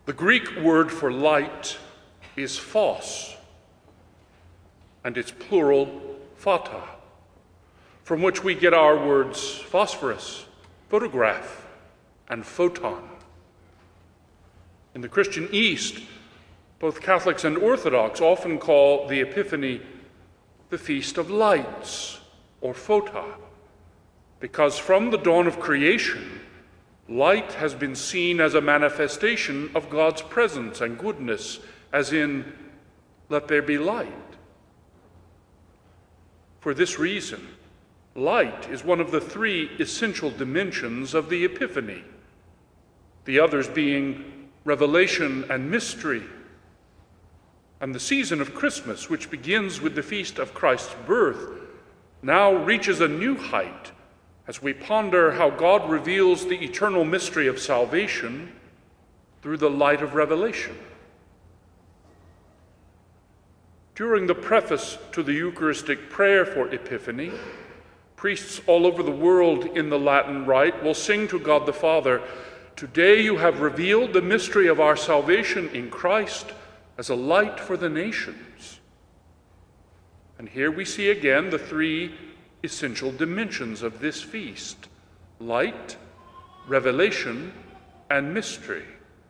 The Greek word for light is phos, and its plural phata, from which we get our words phosphorus, photograph, and photon. In the Christian East, both Catholics and Orthodox often call the Epiphany the Feast of Lights, or phota, because from the dawn of creation, light has been seen as a manifestation of God's presence and goodness, as in, let there be light. For this reason, light is one of the three essential dimensions of the Epiphany, the others being revelation and mystery. And the season of Christmas, which begins with the feast of Christ's birth, now reaches a new height as we ponder how God reveals the eternal mystery of salvation through the light of revelation. During the preface to the Eucharistic prayer for Epiphany, priests all over the world in the Latin Rite will sing to God the Father, "Today you have revealed the mystery of our salvation in Christ as a light for the nations." And here we see again the three essential dimensions of this feast: light, revelation, and mystery.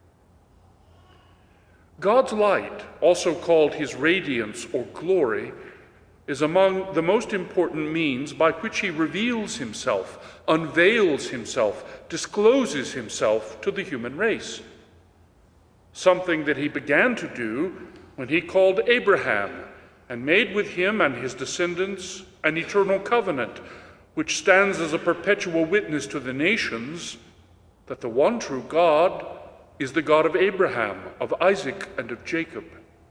God's light, also called his radiance or glory, is among the most important means by which he reveals himself, unveils himself, discloses himself to the human race. Something that he began to do when he called Abraham and made with him and his descendants an eternal covenant, which stands as a perpetual witness to the nations that the one true God is the God of Abraham, of Isaac, and of Jacob.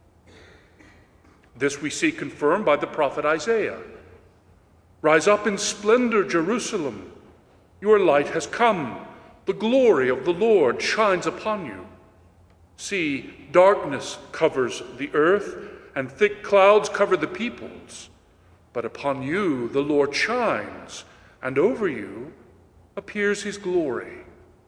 This we see confirmed by the prophet Isaiah. "Rise up in splendor, Jerusalem. Your light has come. The glory of the Lord shines upon you. See, darkness covers the earth, and thick clouds cover the peoples. But upon you the Lord shines, and over you appears his glory."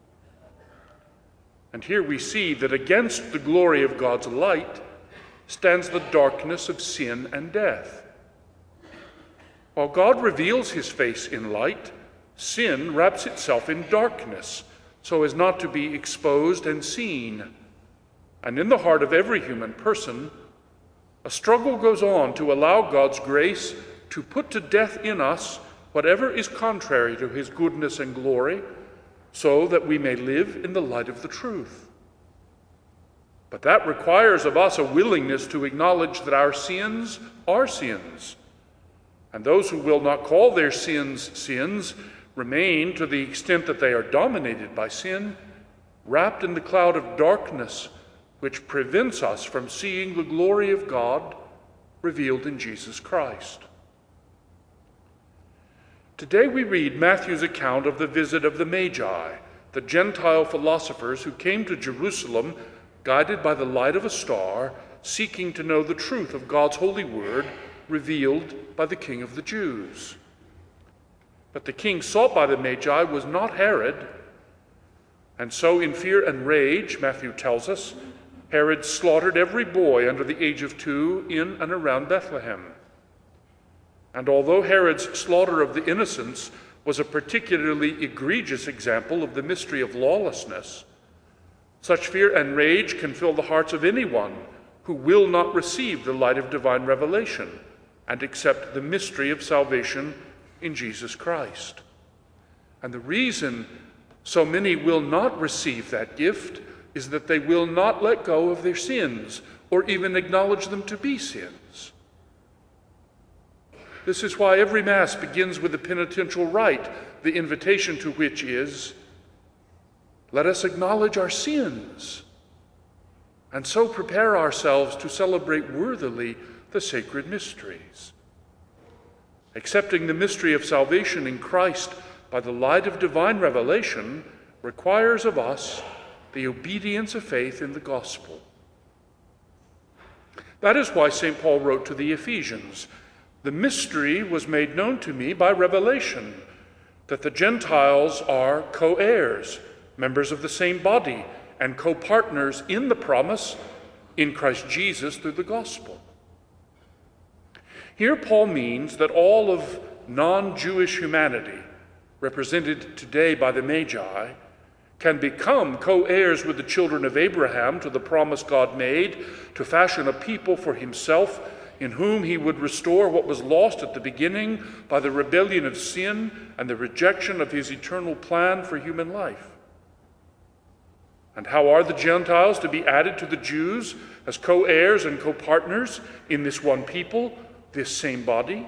And here we see that against the glory of God's light stands the darkness of sin and death. While God reveals his face in light, sin wraps itself in darkness so as not to be exposed and seen. And in the heart of every human person, a struggle goes on to allow God's grace to put to death in us whatever is contrary to his goodness and glory, so that we may live in the light of the truth. But that requires of us a willingness to acknowledge that our sins are sins, and those who will not call their sins sins remain, to the extent that they are dominated by sin, wrapped in the cloud of darkness which prevents us from seeing the glory of God revealed in Jesus Christ. Today we read Matthew's account of the visit of the Magi, the Gentile philosophers who came to Jerusalem guided by the light of a star, seeking to know the truth of God's holy word revealed by the King of the Jews. But the king sought by the Magi was not Herod, and so in fear and rage, Matthew tells us, Herod slaughtered every boy under the age of 2 in and around Bethlehem. And although Herod's slaughter of the innocents was a particularly egregious example of the mystery of lawlessness, such fear and rage can fill the hearts of anyone who will not receive the light of divine revelation and accept the mystery of salvation in Jesus Christ. And the reason so many will not receive that gift is that they will not let go of their sins or even acknowledge them to be sins. This is why every Mass begins with the penitential rite, the invitation to which is, let us acknowledge our sins, and so prepare ourselves to celebrate worthily the sacred mysteries. Accepting the mystery of salvation in Christ by the light of divine revelation requires of us the obedience of faith in the gospel. That is why St. Paul wrote to the Ephesians, "The mystery was made known to me by revelation, that the Gentiles are co-heirs, members of the same body, and co-partners in the promise in Christ Jesus through the gospel. Here Paul means that all of non-Jewish humanity, represented today by the Magi, can become co-heirs with the children of Abraham to the promise God made to fashion a people for himself in whom he would restore what was lost at the beginning by the rebellion of sin and the rejection of his eternal plan for human life. And how are the Gentiles to be added to the Jews as co-heirs and co-partners in this one people, this same body?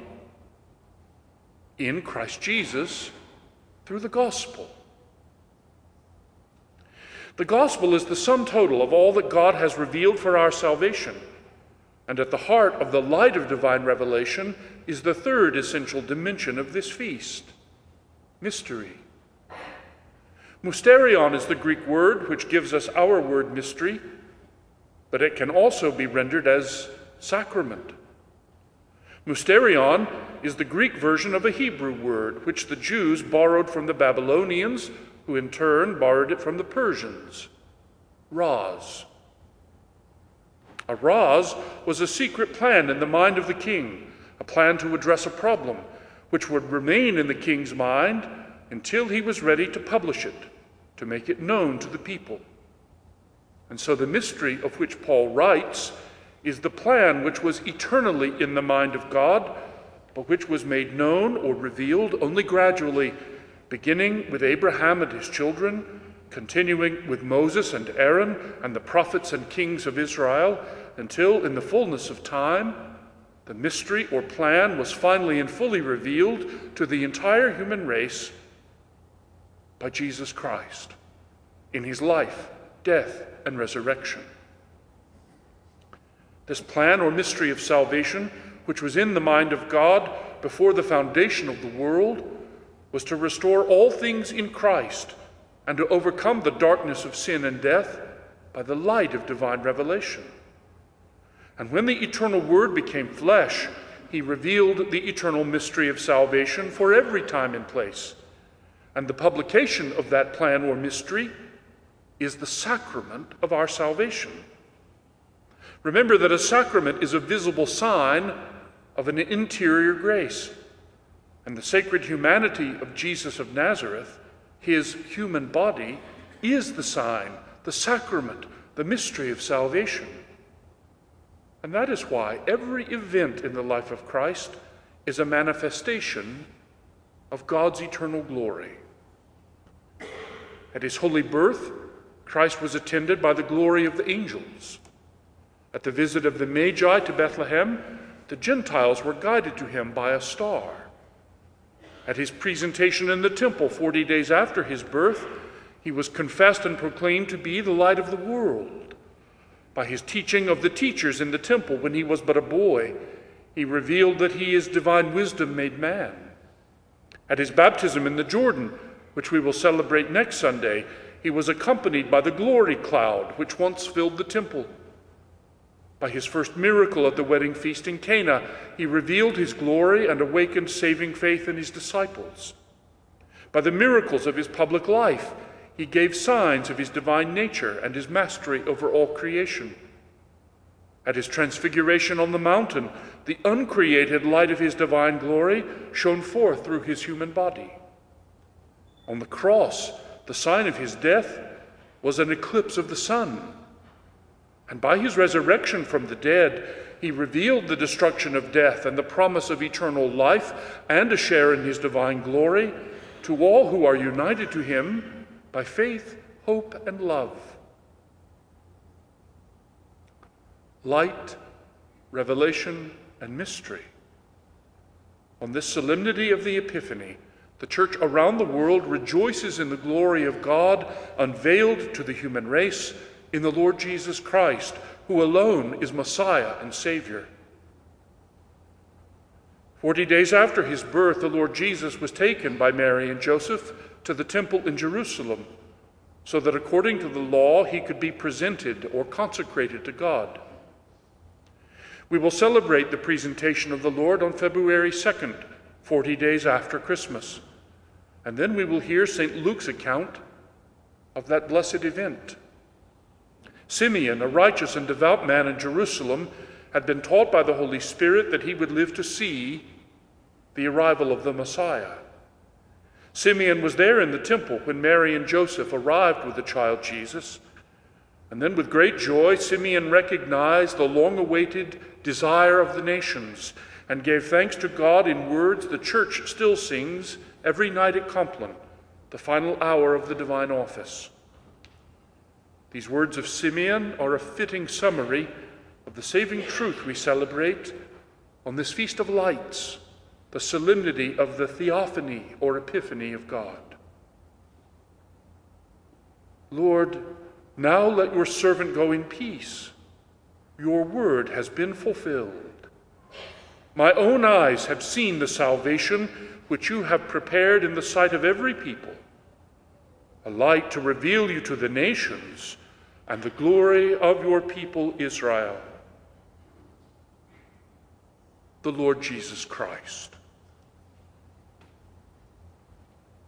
In Christ Jesus through the gospel. The gospel is the sum total of all that God has revealed for our salvation, and at the heart of the light of divine revelation is the third essential dimension of this feast: mystery. Mysterion is the Greek word which gives us our word mystery, but it can also be rendered as sacrament. Mysterion is the Greek version of a Hebrew word which the Jews borrowed from the Babylonians, who in turn borrowed it from the Persians: raz. A raz was a secret plan in the mind of the king, a plan to address a problem which would remain in the king's mind until he was ready to publish it, to make it known to the people. And so the mystery of which Paul writes is the plan which was eternally in the mind of God, but which was made known or revealed only gradually, beginning with Abraham and his children, continuing with Moses and Aaron and the prophets and kings of Israel, until in the fullness of time, the mystery or plan was finally and fully revealed to the entire human race by Jesus Christ in his life, death, and resurrection. This plan or mystery of salvation, which was in the mind of God before the foundation of the world, was to restore all things in Christ and to overcome the darkness of sin and death by the light of divine revelation. And when the eternal Word became flesh, he revealed the eternal mystery of salvation for every time and place. And the publication of that plan or mystery is the sacrament of our salvation. Remember that a sacrament is a visible sign of an interior grace. And the sacred humanity of Jesus of Nazareth, his human body, is the sign, the sacrament, the mystery of salvation. And that is why every event in the life of Christ is a manifestation of God's eternal glory. At his holy birth, Christ was attended by the glory of the angels. At the visit of the Magi to Bethlehem, the Gentiles were guided to him by a star. At his presentation in the temple 40 days after his birth, he was confessed and proclaimed to be the light of the world. By his teaching of the teachers in the temple when he was but a boy, he revealed that he is divine wisdom made man. At his baptism in the Jordan, which we will celebrate next Sunday, he was accompanied by the glory cloud which once filled the temple. By his first miracle at the wedding feast in Cana, he revealed his glory and awakened saving faith in his disciples. By the miracles of his public life, he gave signs of his divine nature and his mastery over all creation. At his transfiguration on the mountain, the uncreated light of his divine glory shone forth through his human body. On the cross, the sign of his death was an eclipse of the sun. And by his resurrection from the dead, he revealed the destruction of death and the promise of eternal life and a share in his divine glory to all who are united to him by faith, hope, and love. Light, revelation, and mystery. On this solemnity of the Epiphany, the church around the world rejoices in the glory of God unveiled to the human race in the Lord Jesus Christ, who alone is Messiah and Savior. 40 days after his birth, the Lord Jesus was taken by Mary and Joseph to the temple in Jerusalem, so that according to the law he could be presented or consecrated to God. We will celebrate the presentation of the Lord on February 2nd, 40 days after Christmas. And then we will hear St. Luke's account of that blessed event. Simeon, a righteous and devout man in Jerusalem, had been taught by the Holy Spirit that he would live to see the arrival of the Messiah. Simeon was there in the temple when Mary and Joseph arrived with the child Jesus. And then with great joy, Simeon recognized the long-awaited desire of the nations and gave thanks to God in words the church still sings every night at Compline, the final hour of the divine office. These words of Simeon are a fitting summary of the saving truth we celebrate on this Feast of Lights, the solemnity of the Theophany or Epiphany of God. Lord, now let your servant go in peace. Your word has been fulfilled. My own eyes have seen the salvation which you have prepared in the sight of every people, a light to reveal you to the nations and the glory of your people Israel. The Lord Jesus Christ.